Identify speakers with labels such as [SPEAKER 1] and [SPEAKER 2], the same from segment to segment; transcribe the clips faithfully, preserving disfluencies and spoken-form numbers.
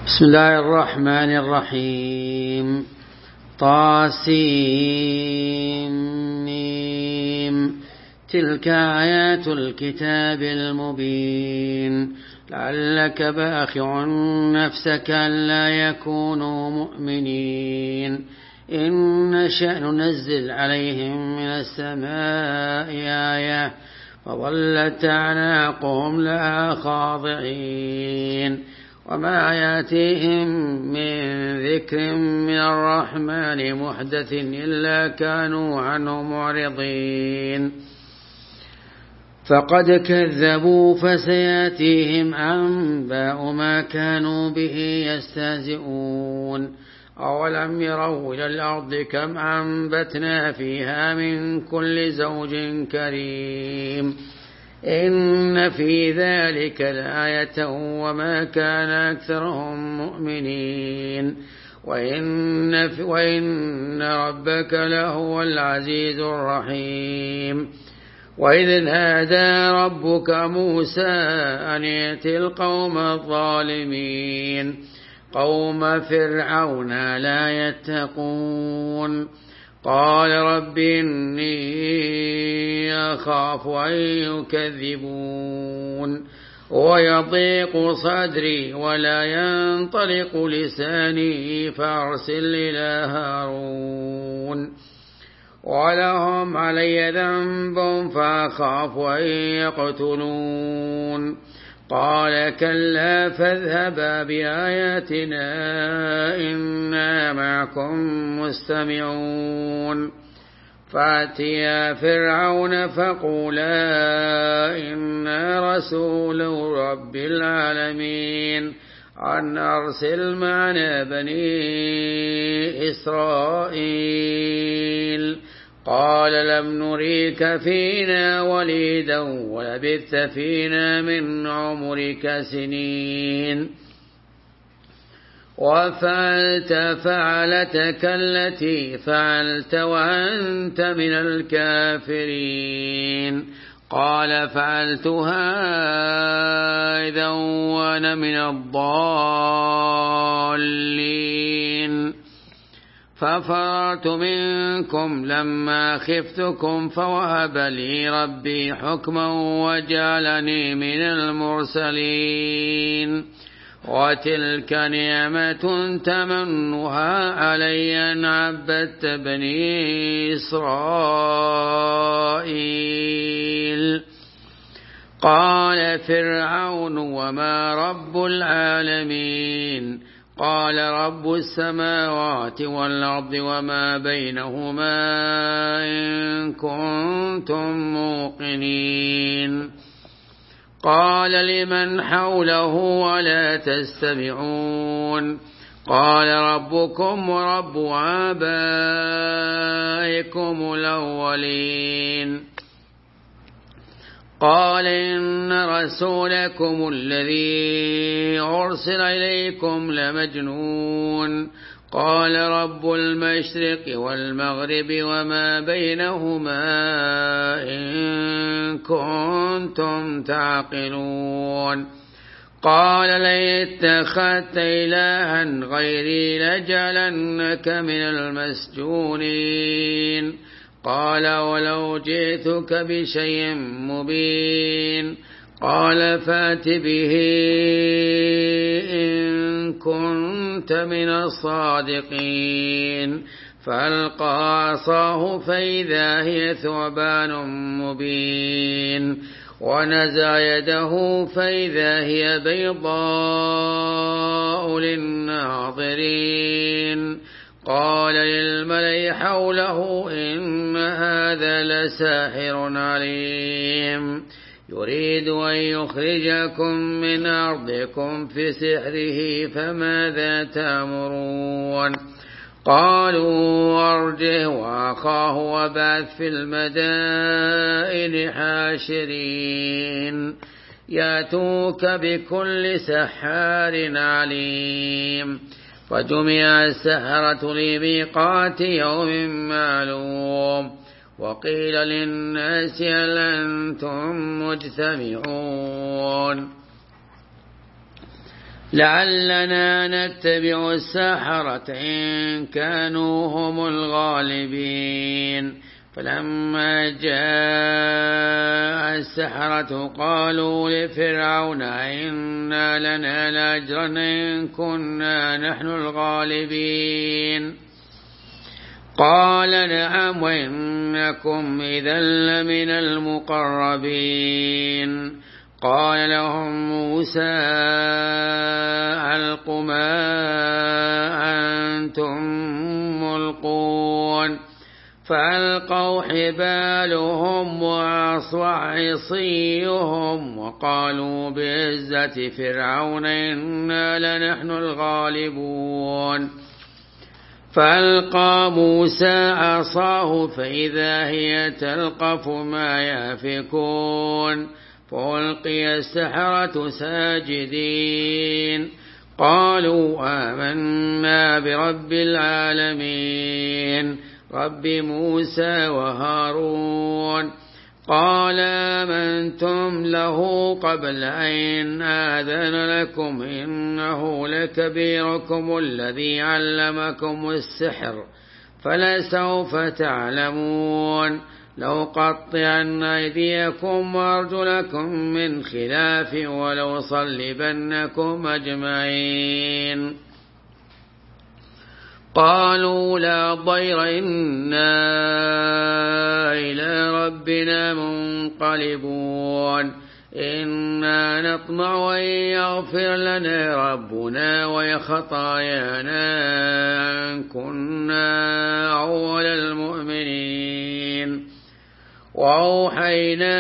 [SPEAKER 1] بسم الله الرحمن الرحيم. طاسيم تلك آيات الكتاب المبين لعلك باخع نفسك ألا يكونوا مؤمنين إن نشأ ننزل عليهم من السماء آية فظلت أعناقهم لها خاضعين وما يأتيهم من ذكر من الرحمن محدث إلا كانوا عنه معرضين فقد كذبوا فسيأتيهم أنباء ما كانوا به يستهزئون أولم يروا إلى الأرض كم أنبتنا فيها من كل زوج كريم إن في ذلك لآية وما كان أكثرهم مؤمنين وإن, وإن ربك لهو العزيز الرحيم. وإذ نادى ربك موسى أن ائت القوم الظالمين قوم فرعون لا يتقون قال رب إني أخاف أن يكذبون ويضيق صدري ولا ينطلق لساني فأرسل إلى هارون ولهم علي ذنب فأخاف أن يقتلون قال كلا فاذهبا بآياتنا إنا معكم مستمعون فأتيا فرعون فقولا إنا رسول رب العالمين أن أرسل معنا بني إسرائيل قال لم نريك فينا وليدا ولبثت فينا من عمرك سنين وفعلت فعلتك التي فعلت وأنت من الكافرين قال فعلتها إذا وأنا من الضالين ففررت منكم لما خفتكم فوهب لي ربي حكما وجعلني من المرسلين وتلك نعمة تمنها علي أن عبدت بني إسرائيل قال فرعون وما رب العالمين قال رب السماوات والأرض وما بينهما إن كنتم موقنين قال لمن حوله ولا تستمعون قال ربكم ورب آبائكم الأولين قال إن رسولكم الذي أرسل إليكم لمجنون قال رب المشرق والمغرب وما بينهما إن كنتم تعقلون قال لئن اتخذت إلها غيري لجعلنك من المسجونين قال ولو جئتك بشيء مبين قال فات به إن كنت من الصادقين فألقى عصاه فإذا هي ثعبان مبين ونزع يده فإذا هي بيضاء للناظرين قال للملأ حوله إن هذا لساحر عليم يريد أن يخرجكم من أرضكم في سحره فماذا تأمرون قالوا أرجه وأخاه وبعث في المدائن حاشرين يأتوك بكل سحار عليم فجمع السحرة لميقات يوم معلوم وقيل للناس هل أنتم مجتمعون لعلنا نتبع السحرة إن كانوا هم الغالبين. فلما جاء السحرة قالوا لفرعون إنا لنا لأجرا إن كنا نحن الغالبين. قال نعم وإنكم إذا لمن المقربين. قال لهم موسى ألقوا ما أنتم ملقون. فألقوا حبالهم وعصوا عصيهم وقالوا بعزة فرعون إنا لنحن الغالبون. فألقى موسى عصاه فإذا هي تلقف ما يأفكون. فألقي السحرة ساجدين قالوا آمنا برب العالمين رب موسى وهارون. قال آمنتم له قبل أن آذن لكم إنه لكبيركم الذي علمكم السحر فلسوف تعلمون لأقطعن أيديكم وأرجلكم من خلاف ولأصلبنكم أجمعين. قالوا لا ضير إنا إلى ربنا منقلبون. إنا نطمع أن يغفر لنا ربنا وخطايانا أن كنا أول المؤمنين. وأوحينا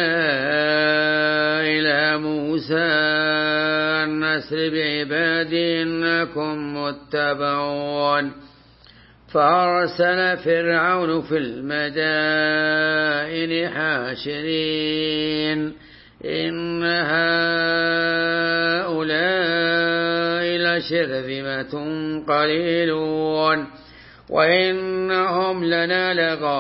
[SPEAKER 1] إلى موسى أن أسر بعبادي إنكم متبعون. فأرسل فرعون في المدائن حاشرين إن هؤلاء لشرذمة قليلون وإنهم لنا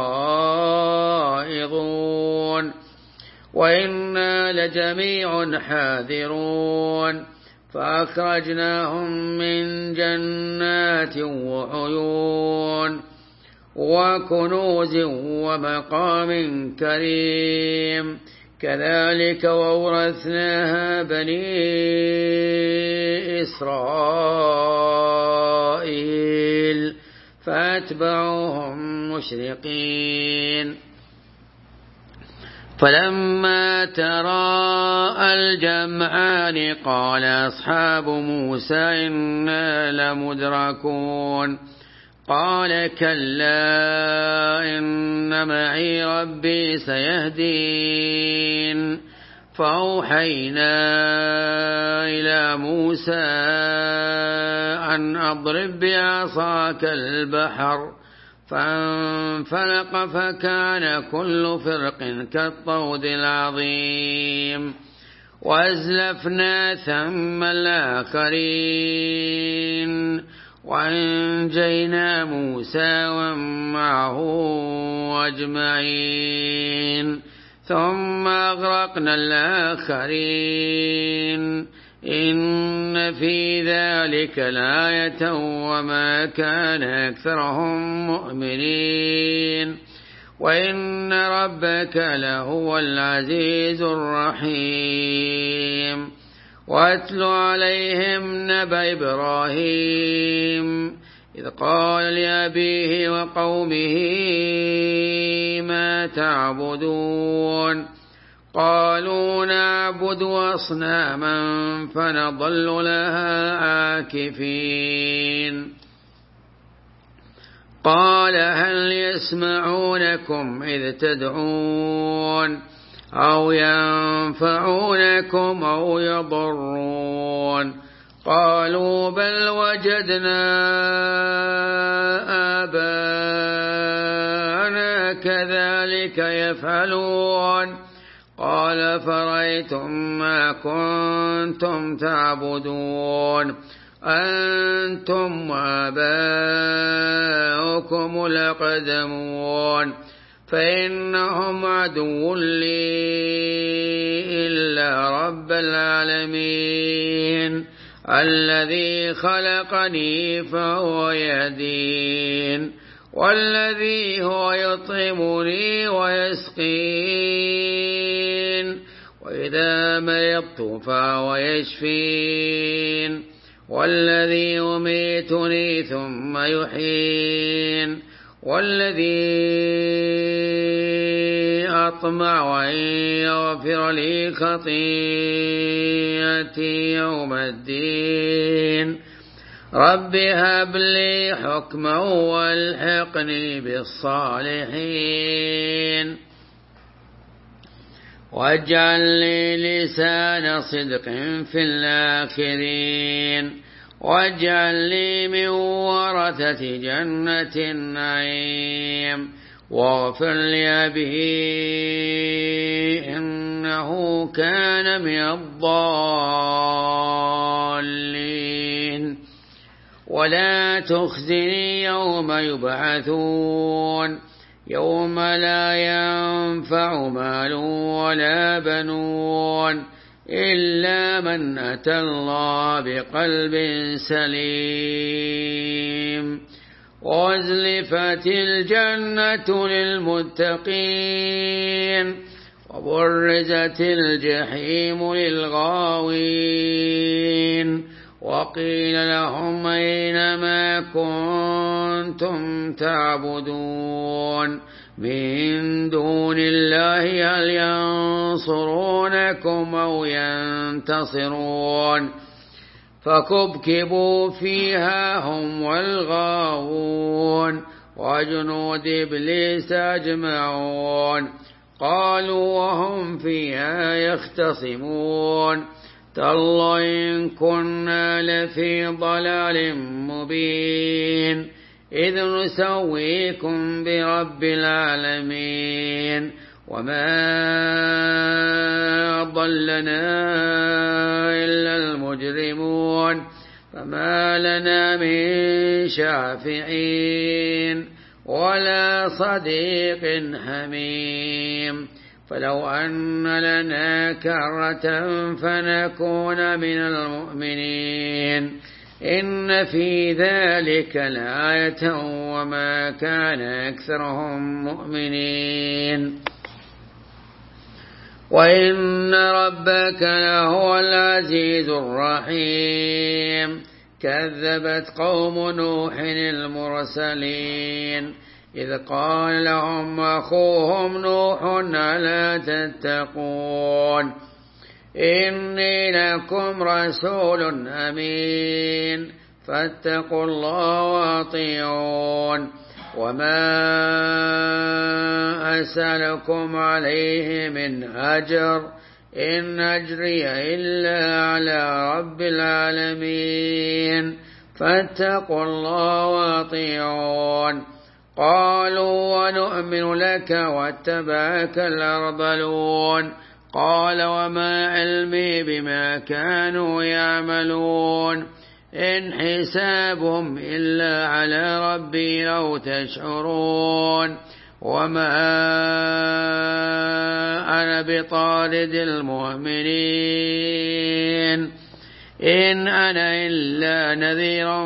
[SPEAKER 1] لغائظون وإنا لجميع حاذرون. فأخرجناهم من جنات وعيون وكنوز ومقام كريم كذلك وورثناها بني إسرائيل فأتبعوهم مشرقين. فلما تراءى الجمعان قال أصحاب موسى إنا لمدركون. قال كلا إن معي ربي سيهدين. فأوحينا إلى موسى أن أضرب بعصاك البحر فانفلق فكان كل فرق كالطود العظيم. وأزلفنا ثم الآخرين وأنجينا موسى ومعه أجمعين ثم أغرقنا الآخرين. إن في ذلك لآية وما كان أكثرهم مؤمنين وإن ربك لهو العزيز الرحيم. واتل عليهم نبأ إبراهيم إذ قال لأبيه وقومه ما تعبدون. قالوا نعبد أصناما فنظل لها عاكفين. قال هل يسمعونكم إذ تدعون أو ينفعونكم أو يضرون. قالوا بل وجدنا آباءنا كذلك يفعلون. قال فرأيتم ما كنتم تعبدون أنتم وآباؤكم الأقدمون فإنهم عدو لي إلا رب العالمين الذي خلقني فهو يهدين والذي هو يطعمني ويسقين وإذا مرضت فهو يشفين والذي يميتني ثم يحيين والذي أطمع أن يغفر لي خطيئتي يوم الدين رب هب لي حكما والحقني بالصالحين واجعل لي لسان صدق في الآخرين واجعل لي من ورثة جنة النعيم واغفر لأبي إنه كان من الضالين ولا تخزني يوم يبعثون يوم لا ينفع مال ولا بنون إلا من أتى الله بقلب سليم وأزلفت الجنة للمتقين وبرزت الجحيم للغاوين وقيل لهم أينما كنتم تعبدون من دون الله هل ينصرونكم أو ينتصرون فكبكبوا فيها هم والغاوون وجنود إبليس أجمعون قالوا وهم فيها يختصمون تالله إن كنا لفي ضلال مبين إذ نسويكم برب العالمين وما ضلنا إلا المجرمون فما لنا من شافعين ولا صديق حميم فلو أن لنا كرة فنكون من المؤمنين إن في ذلك لآية وما كان أكثرهم مؤمنين وإن ربك لهو العزيز الرحيم كذبت قوم نوح المرسلين إذ قال لهم أخوهم نوح ألا تتقون إني لكم رسول أمين فاتقوا الله وأطيعون وما أسألكم عليه من أجر إن أجري إلا على رب العالمين فاتقوا الله وأطيعون قالوا ونؤمن لك واتبعك الأرذلون قال وما علمي بما كانوا يعملون إن حسابهم إلا على ربي لو تشعرون وما أنا بطارد المؤمنين إن أنا إلا نذير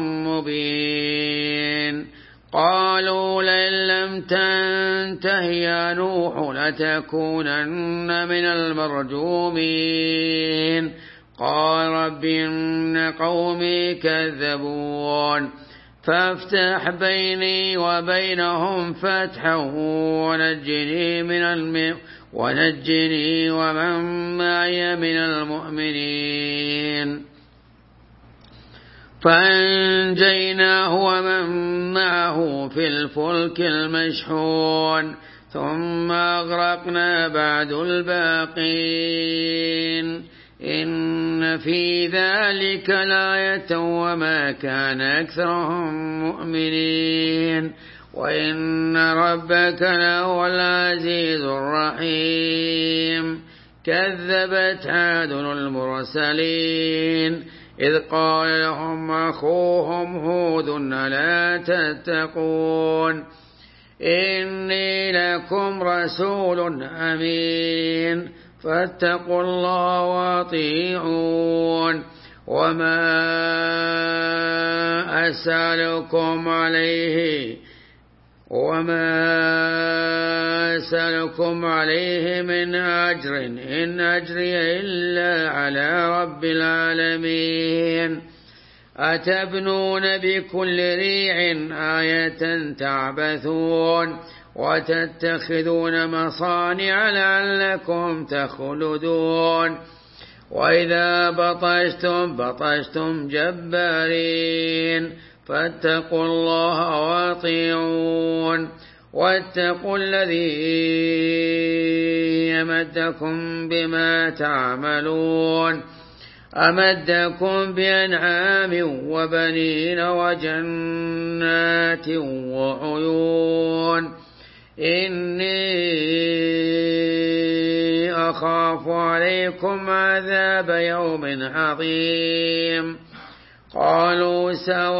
[SPEAKER 1] مبين قالوا لئن لم تنته يا نوح لتكونن من المرجومين قال رب إن قومي كذبون فافتح بيني وبينهم فتحا ونجني من الم ونجني ومن معي من المؤمنين فأنجيناه ومن معه في الفلك المشحون ثم أغرقنا بعد الباقين إن في ذلك لآية وما كان أكثرهم مؤمنين وإن ربك لهو العزيز الرحيم كذبت عاد المرسلين إذ قال لهم أخوهم هود ألا تتقون إني لكم رسول أمين فاتقوا الله وأطيعون وما أسألكم عليه وما أسألكم عليه من أجر إن أجري إلا على رب العالمين أتبنون بكل ريع آية تعبثون وتتخذون مصانع لعلكم تخلدون وإذا بطشتم بطشتم جبارين فاتقوا الله واطيعون واتقوا الذي يمدكم بما تعملون أمدكم بأنعام وبنين وجنات وعيون إني أخاف عليكم عذاب يوم عظيم قالوا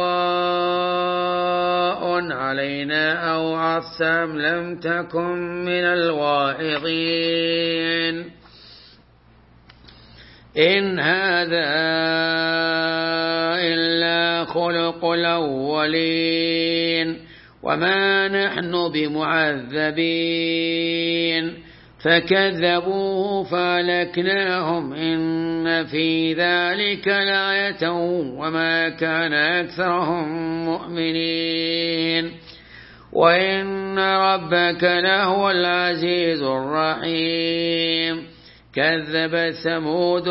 [SPEAKER 1] سواء علينا أوعظت أم لم تكن من الواعظين إن هذا إلا خلق الأولين وما نحن بمعذبين فكذبوه فأهلكناهم إن في ذلك لآية وما كان أكثرهم مؤمنين وإن ربك لهو العزيز الرحيم كذبت ثمود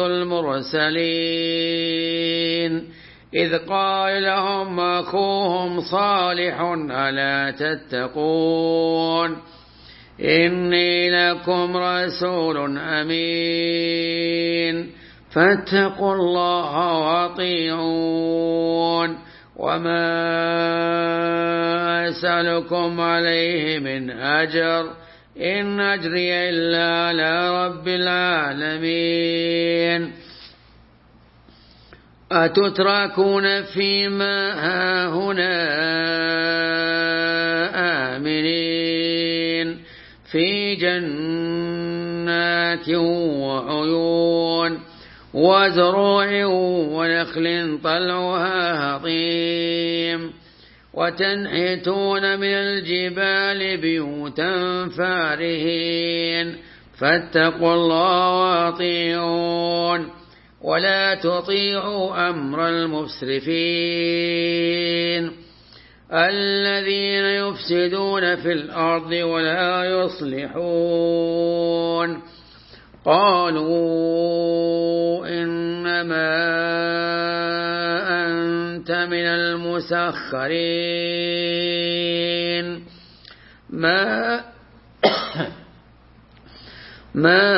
[SPEAKER 1] المرسلين إذ قال لهم أخوهم صالح ألا تتقون إني لكم رسول أمين فاتقوا الله وأطيعون وما أسألكم عليه من أجر إن أجري إلا على رب العالمين أتتركون فيما هاهنا آمنين في جنات وعيون وزروع ونخل طلعها هضيم وتنحتون من الجبال بيوتا فارهين فاتقوا الله وأطيعون ولا تطيعوا أمر المسرفين الذين يفسدون في الأرض ولا يصلحون قالوا إنما أنت من المسخرين ما ما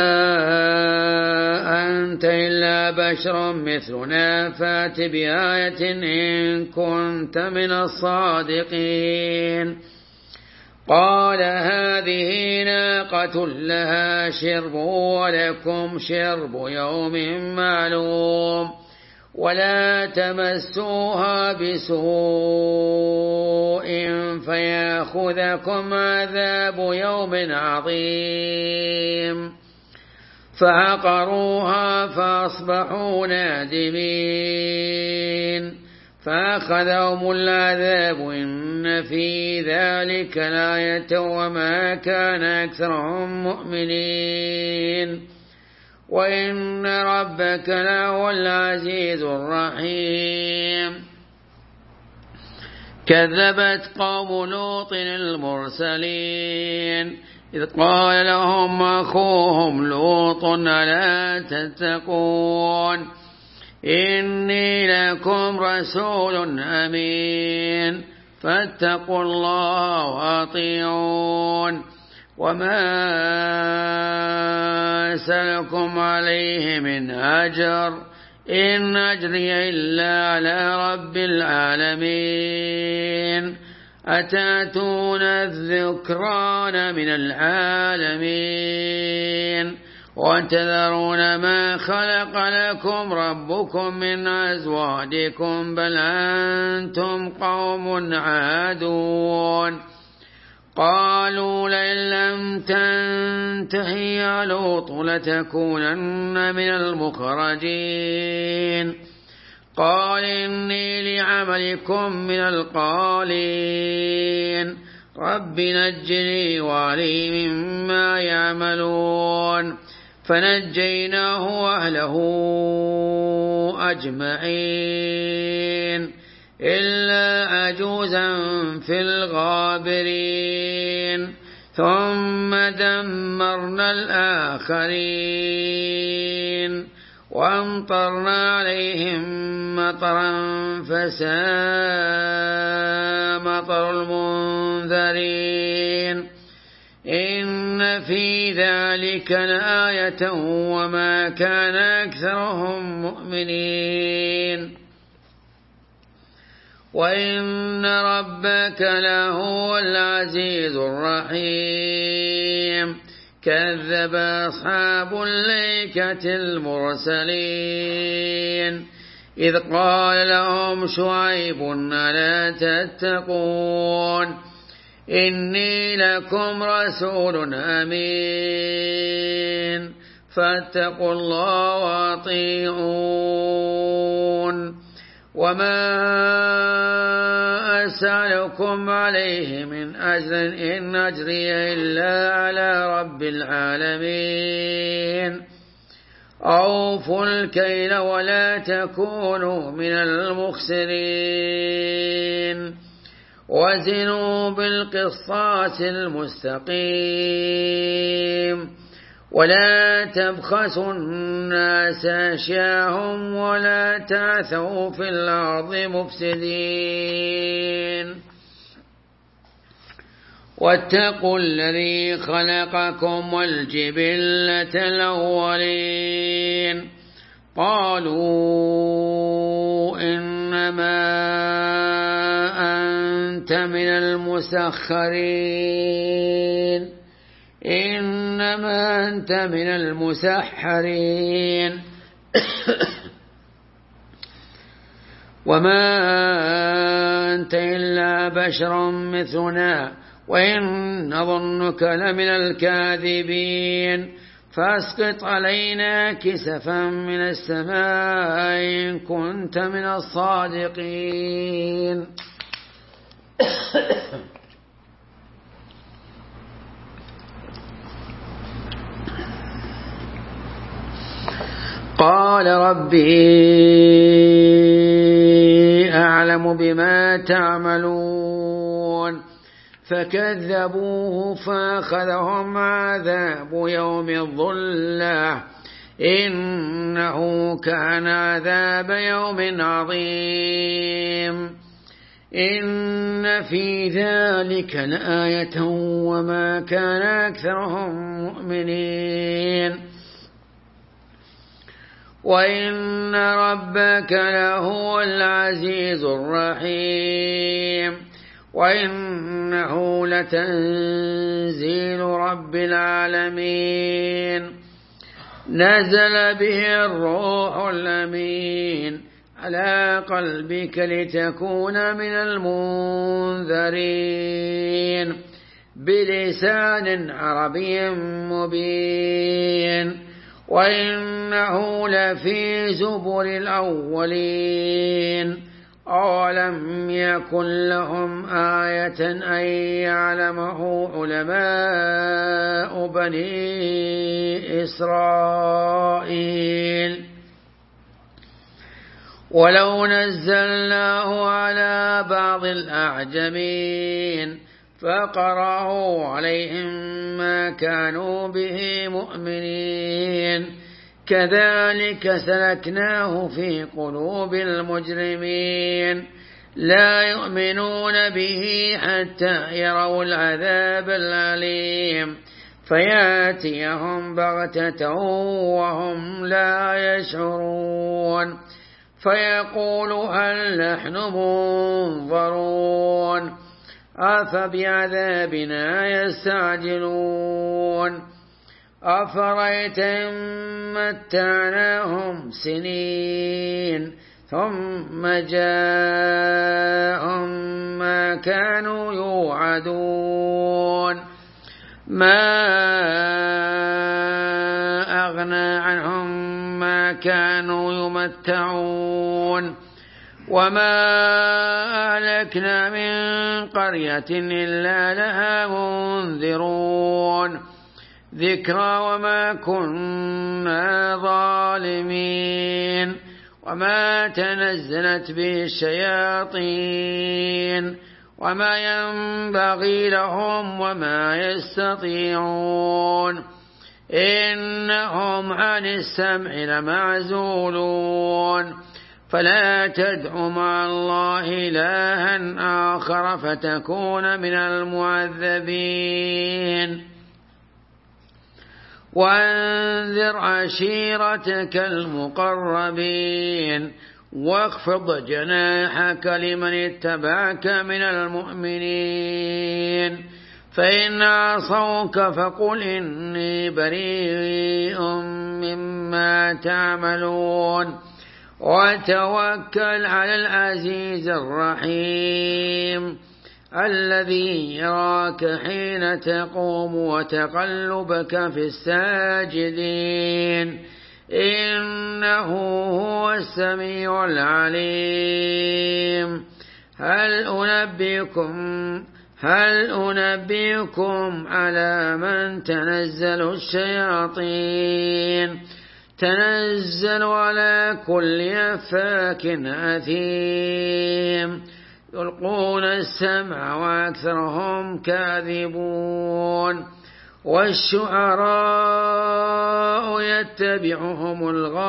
[SPEAKER 1] أنت إلا بشر مثلنا فات بآية إن كنت من الصادقين قال هذه ناقة لها شرب ولكم شرب يوم معلوم ولا تمسوها بسوء فيأخذكم عذاب يوم عظيم فعقروها فأصبحوا نادمين فأخذهم العذاب إن في ذلك لآية وما كان أكثرهم مؤمنين وإن ربك لهو العزيز الرحيم كذبت قوم لوط المرسلين إذ قال لهم أخوهم لوط ألا تتقون إني لكم رسول أمين فاتقوا الله وأطيعون وما أسألكم عليه من أجر إن أجري إلا على رب العالمين أتأتون الذكران من العالمين وتذرون ما خلق لكم ربكم من أزواجكم بل أنتم قوم عادون قالوا لئن لم تنته يا لوط لتكونن من المخرجين قال إني لعملكم من القالين رب نجني وأهلي مما يعملون فنجيناه وأهله أجمعين إلا عجوزا في الغابرين ثم دمرنا الآخرين وأمطرنا عليهم مطرا فساء مطر المنذرين إن في ذلك لآية وما كان أكثرهم مؤمنين وإن ربك لهو العزيز الرحيم كذب أصحاب الأيكة المرسلين إذ قال لهم شعيب ألا تتقون إني لكم رسول أمين فاتقوا الله وأطيعون وما أسألكم عليه من أجر إن أجري إلا على رب العالمين أوفوا الكيل ولا تكونوا من المخسرين وزنوا بالقسطاس المستقيم ولا تبخسوا الناس أشياءهم ولا تعثوا في الأرض مفسدين واتقوا الذي خلقكم والجبلة الأولين قالوا إنما أنت من المسخرين إنما أنت من المسحرين وما أنت إلا بشر مثلنا وإن نظنك لمن الكاذبين فاسقط علينا كسفا من السماء إن كنت من الصادقين قال ربي أعلم بما تعملون فكذبوه فأخذهم عذاب يوم الظلة إنه كان عذاب يوم عظيم إن في ذلك لآية وما كان أكثرهم مؤمنين وإن ربك لهو العزيز الرحيم وإنه لتنزيل رب العالمين نزل به الروح الأمين على قلبك لتكون من المنذرين بلسان عربي مبين وإنه لفي زبر الأولين أولم يكن لهم آية أن يعلمه علماء بني إسرائيل ولو نزلناه على بعض الأعجمين فقرأوا عليهم ما كانوا به مؤمنين كذلك سلكناه في قلوب المجرمين لا يؤمنون به حتى يروا العذاب الأليم فياتيهم بغتة وهم لا يشعرون فيقول هل نحن منظرون أفبعذابنا يستعجلون أفرأيت إن متعناهم سنين ثم جاءهم ما كانوا يوعدون ما أغنى عنهم ما كانوا يمتعون وما أهلكنا من قرية إلا لها منذرون ذكرى وما كنا ظالمين وما تنزلت به الشياطين وما ينبغي لهم وما يستطيعون إنهم عن السمع لمعزولون فلا تدع مع الله إلها آخر فتكون من المعذبين وأنذر عشيرتك المقربين واخفض جناحك لمن اتبعك من المؤمنين فإن عصوك فقل إني بريء مما تعملون وتوكل على العزيز الرحيم الذي يراك حين تقوم وتقلبك في الساجدين إنه هو السميع العليم هل أنبئكم هل أنبئكم على من تنزل الشياطين تنزل على كل أفاك أثيم يلقون السمع وأكثرهم كاذبون والشعراء يتبعهم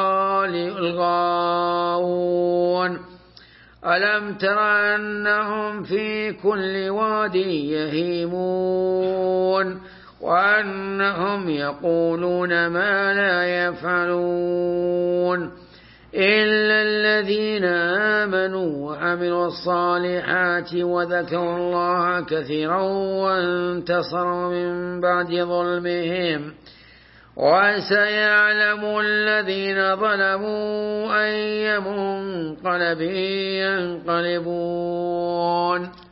[SPEAKER 1] الغاوون ألم تر أنهم في كل واد يهيمون وأنهم يقولون ما لا يفعلون إلا الذين آمنوا وعملوا الصالحات وذكروا الله كثيرا وانتصروا من بعد ظلمهم وسيعلم الذين ظلموا أي منقلب ينقلبون.